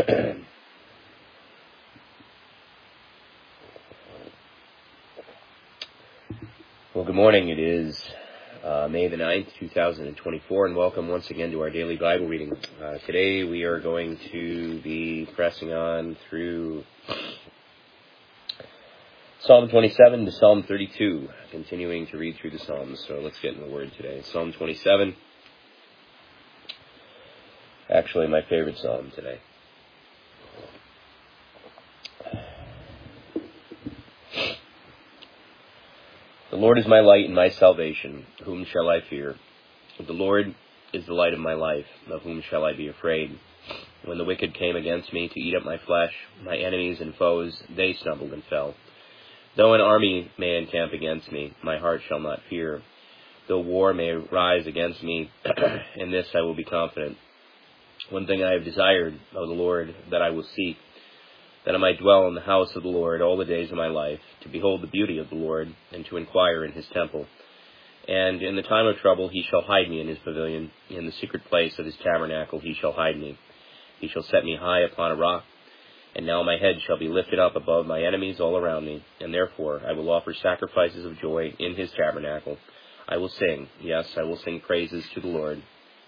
Well, good morning. It is May the 9th, 2024, and welcome once again to our daily Bible reading. Today we are going to be pressing on through Psalm 27 to Psalm 32, continuing to read through the Psalms. So let's get in the Word today. Psalm 27, actually my favorite Psalm today. The Lord is my light and my salvation. Whom shall I fear? The Lord is the light of my life. Of whom shall I be afraid? When the wicked came against me to eat up my flesh, my enemies and foes, they stumbled and fell. Though an army may encamp against me, my heart shall not fear. Though war may rise against me, in this I will be confident. One thing I have desired of the Lord, that I will seek, that I might dwell in the house of the Lord all the days of my life, to behold the beauty of the Lord, and to inquire in his temple. And in the time of trouble he shall hide me in his pavilion. In the secret place of his tabernacle he shall hide me. He shall set me high upon a rock. And now my head shall be lifted up above my enemies all around me. And therefore I will offer sacrifices of joy in his tabernacle. I will sing, yes, I will sing praises to the Lord.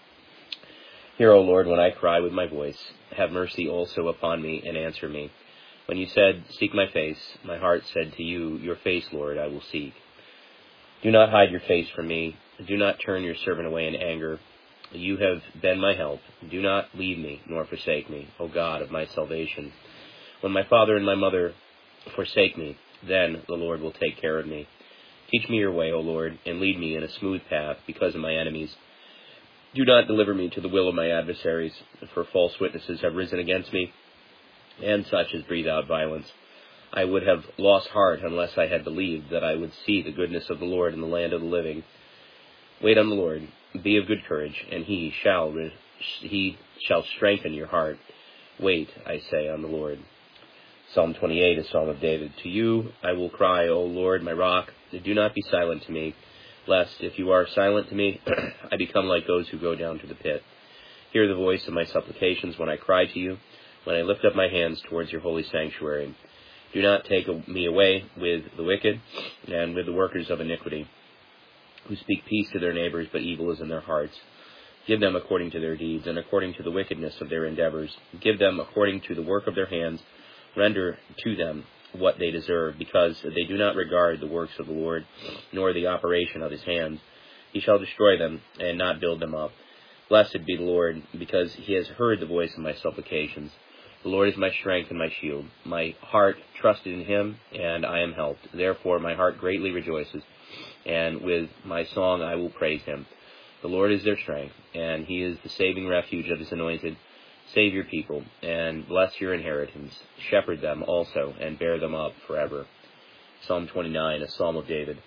Hear, O Lord, when I cry with my voice. Have mercy also upon me, and answer me. When you said, seek my face, my heart said to you, your face, Lord, I will seek. Do not hide your face from me. Do not turn your servant away in anger. You have been my help. Do not leave me, nor forsake me, O God of my salvation. When my father and my mother forsake me, then the Lord will take care of me. Teach me your way, O Lord, and lead me in a smooth path because of my enemies. Do not deliver me to the will of my adversaries, for false witnesses have risen against me, and such as breathe out violence. I would have lost heart unless I had believed that I would see the goodness of the Lord in the land of the living. Wait on the Lord, be of good courage, and he shall strengthen your heart. Wait, I say, on the Lord. Psalm 28, a Psalm of David. To you I will cry, O Lord, my rock. Do not be silent to me, lest if you are silent to me, I become like those who go down to the pit. Hear the voice of my supplications when I cry to you, when I lift up my hands towards your holy sanctuary. Do not take me away with the wicked and with the workers of iniquity, who speak peace to their neighbors, but evil is in their hearts. Give them according to their deeds, and according to the wickedness of their endeavors. Give them according to the work of their hands. Render to them what they deserve, because they do not regard the works of the Lord, nor the operation of his hands. He shall destroy them, and not build them up. Blessed be the Lord, because he has heard the voice of my supplications. The Lord is my strength and my shield. My heart trusted in him, and I am helped. Therefore my heart greatly rejoices, and with my song I will praise him. The Lord is their strength, and he is the saving refuge of his anointed. Save your people, and bless your inheritance. Shepherd them also, and bear them up forever. Psalm 29, a Psalm of David.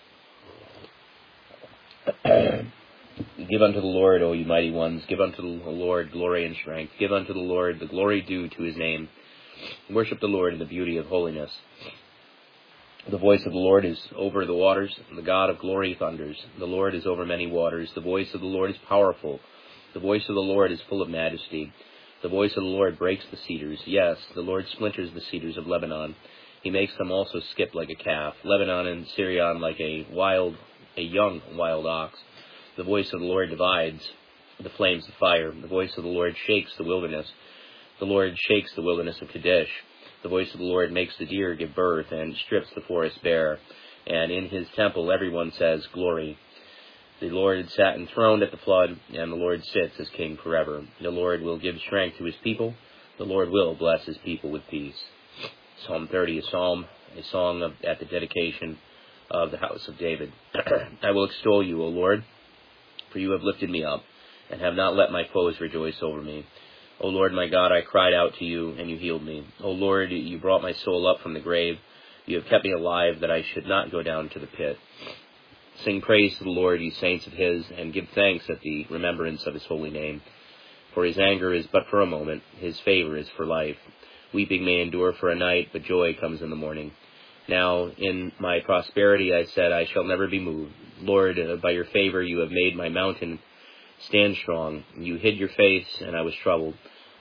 Give unto the Lord, O you mighty ones. Give unto the Lord glory and strength. Give unto the Lord the glory due to his name. Worship the Lord in the beauty of holiness. The voice of the Lord is over the waters. The God of glory thunders. The Lord is over many waters. The voice of the Lord is powerful. The voice of the Lord is full of majesty. The voice of the Lord breaks the cedars. Yes, the Lord splinters the cedars of Lebanon. He makes them also skip like a calf. Lebanon and Syrian like a young wild ox. The voice of the Lord divides the flames of fire. The voice of the Lord shakes the wilderness. The Lord shakes the wilderness of Kadesh. The voice of the Lord makes the deer give birth and strips the forest bare. And in his temple everyone says, Glory. The Lord sat enthroned at the flood, and the Lord sits as king forever. The Lord will give strength to his people. The Lord will bless his people with peace. Psalm 30, a song at the dedication of the house of David. I will extol you, O Lord, for you have lifted me up, and have not let my foes rejoice over me. O Lord my God, I cried out to you, and you healed me. O Lord, you brought my soul up from the grave. You have kept me alive, that I should not go down to the pit. Sing praise to the Lord, you saints of his, and give thanks at the remembrance of his holy name. For his anger is but for a moment, his favor is for life. Weeping may endure for a night, but joy comes in the morning. Now in my prosperity I said, I shall never be moved. Lord, by your favor you have made my mountain stand strong. You hid your face, and I was troubled.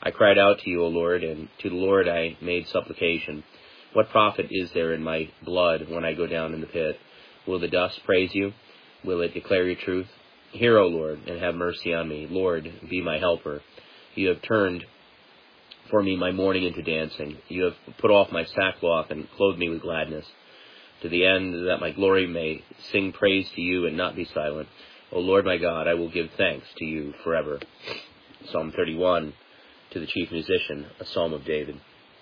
I cried out to you, O Lord, and to the Lord I made supplication. What profit is there in my blood when I go down in the pit? Will the dust praise you? Will it declare your truth? Hear, O Lord, and have mercy on me. Lord, be my helper. You have turned for me my mourning into dancing. You have put off my sackcloth and clothed me with gladness, to the end that my glory may sing praise to you and not be silent. O Lord my God, I will give thanks to you forever. Psalm 31, to the chief musician, a psalm of David.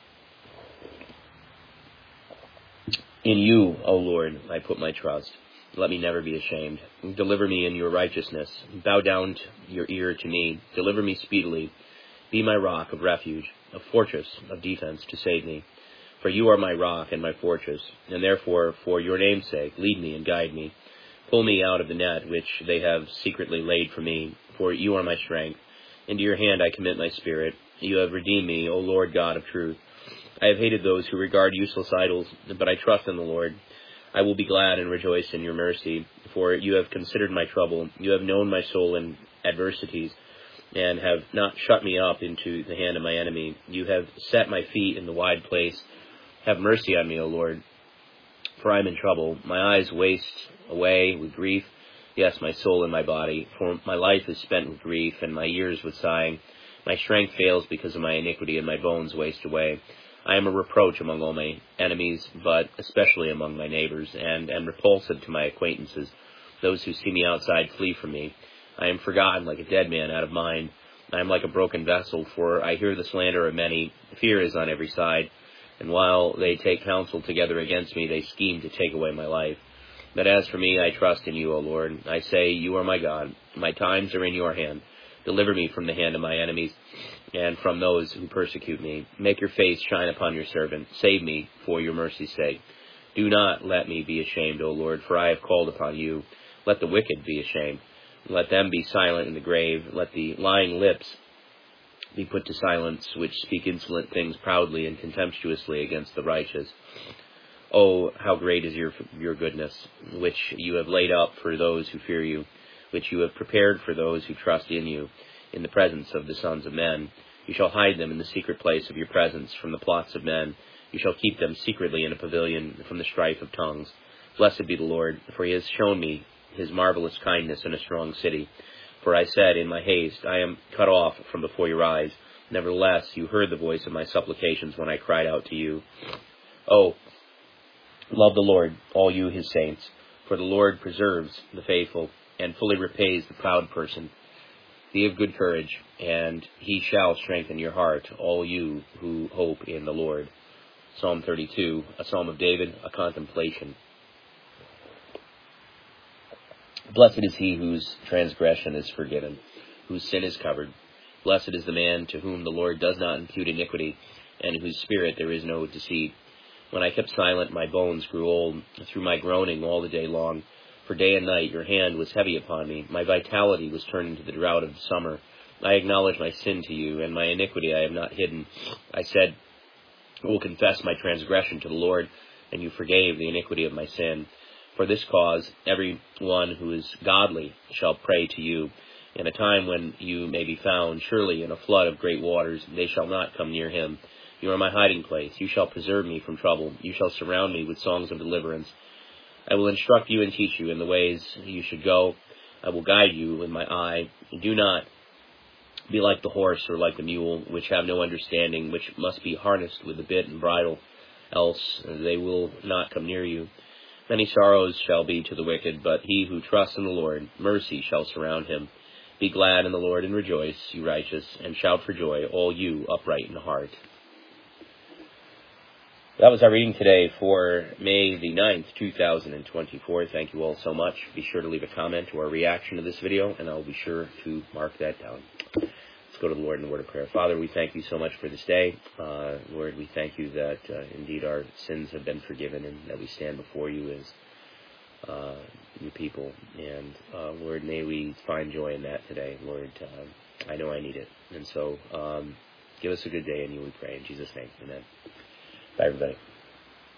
In you, O Lord, I put my trust. Let me never be ashamed. Deliver me in your righteousness. Bow down your ear to me. Deliver me speedily. Be my rock of refuge, a fortress of defense to save me. For you are my rock and my fortress, and therefore, for your name's sake, lead me and guide me. Pull me out of the net which they have secretly laid for me, for you are my strength. Into your hand I commit my spirit. You have redeemed me, O Lord God of truth. I have hated those who regard useless idols, but I trust in the Lord. I will be glad and rejoice in your mercy, for you have considered my trouble. You have known my soul in adversities, and have not shut me up into the hand of my enemy. You have set my feet in the wide place. Have mercy on me, O Lord, for I am in trouble. My eyes waste away with grief, yes, my soul and my body. For my life is spent with grief, and my years with sighing. My strength fails because of my iniquity, and my bones waste away. I am a reproach among all my enemies, but especially among my neighbors, and am repulsive to my acquaintances. Those who see me outside flee from me. I am forgotten like a dead man out of mind. I am like a broken vessel, for I hear the slander of many. Fear is on every side. And while they take counsel together against me, they scheme to take away my life. But as for me, I trust in you, O Lord. I say, you are my God. My times are in your hand. Deliver me from the hand of my enemies and from those who persecute me. Make your face shine upon your servant. Save me for your mercy's sake. Do not let me be ashamed, O Lord, for I have called upon you. Let the wicked be ashamed. Let them be silent in the grave. Let the lying lips be put to silence, which speak insolent things proudly and contemptuously against the righteous. Oh, how great is your goodness, which you have laid up for those who fear you, which you have prepared for those who trust in you, in the presence of the sons of men. You shall hide them in the secret place of your presence from the plots of men. You shall keep them secretly in a pavilion from the strife of tongues. Blessed be the Lord, for he has shown me his marvelous kindness in a strong city. For I said in my haste, I am cut off from before your eyes. Nevertheless, you heard the voice of my supplications when I cried out to you. Oh, love the Lord, all you his saints, for the Lord preserves the faithful and fully repays the proud person. Be of good courage, and he shall strengthen your heart, all you who hope in the Lord. Psalm 32, a psalm of David, a contemplation. Blessed is he whose transgression is forgiven, whose sin is covered. Blessed is the man to whom the Lord does not impute iniquity, and in whose spirit there is no deceit. When I kept silent, my bones grew old, through my groaning all the day long. For day and night your hand was heavy upon me. My vitality was turned into the drought of the summer. I acknowledge my sin to you, and my iniquity I have not hidden. I said, I will confess my transgression to the Lord, and you forgave the iniquity of my sin. For this cause, every one who is godly shall pray to you. In a time when you may be found, surely in a flood of great waters, they shall not come near him. You are my hiding place. You shall preserve me from trouble. You shall surround me with songs of deliverance. I will instruct you and teach you in the ways you should go. I will guide you with my eye. Do not be like the horse or like the mule, which have no understanding, which must be harnessed with the bit and bridle, else they will not come near you. Many sorrows shall be to the wicked, but he who trusts in the Lord, mercy shall surround him. Be glad in the Lord and rejoice, you righteous, and shout for joy, all you upright in heart. That was our reading today for May the 9th, 2024. Thank you all so much. Be sure to leave a comment or a reaction to this video, and I'll be sure to mark that down. Let's go to the Lord in a word of prayer. Father, we thank you so much for this day. Lord, we thank you that indeed our sins have been forgiven and that we stand before you as your people. And Lord, may we find joy in that today. Lord, I know I need it. And so give us a good day in you, we pray. In Jesus' name, amen. Bye, everybody.